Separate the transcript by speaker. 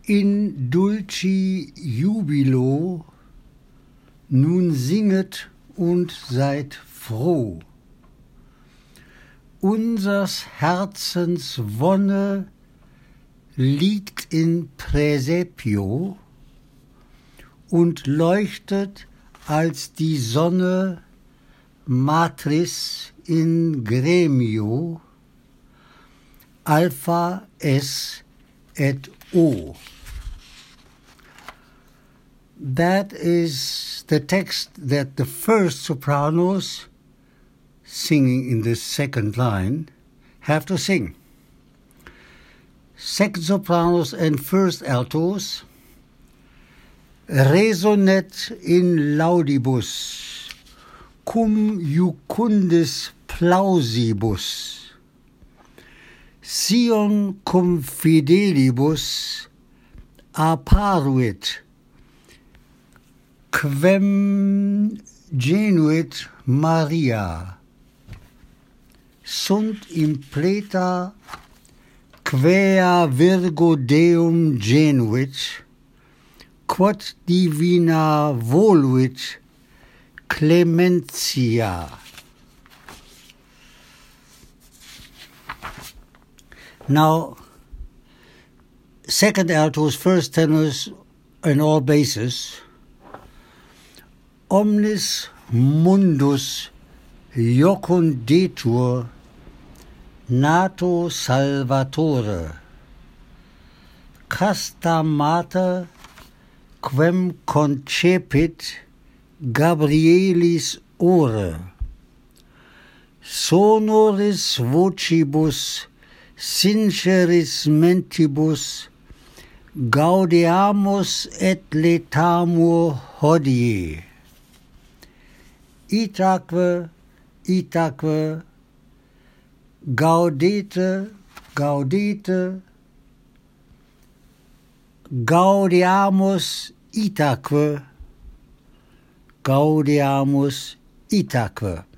Speaker 1: In dulci jubilo, nun singet und seid froh. Unsers Herzens Wonne liegt in Praesepio und leuchtet als die Sonne Matris in Gremio, Alpha S et O. That is the text that the first sopranos, singing in the second line, have to sing. Second sopranos and first altos, resonet in laudibus, cum jucundis plausibus, Sion cum fidelibus apparuit, quem genuit Maria, sunt impleta quea Virgo Deum genuit, quod divina voluit clementia. Now, second altos, first tenors, and all basses, omnis mundus jocundetur nato salvatore, casta mater quem concepit Gabrielis ore, sonoris vocibus sinceris mentibus gaudeamus et letamur hodie. Itaque, itaque, gaudete, gaudete, gaudeamus itaque, gaudeamus itaque.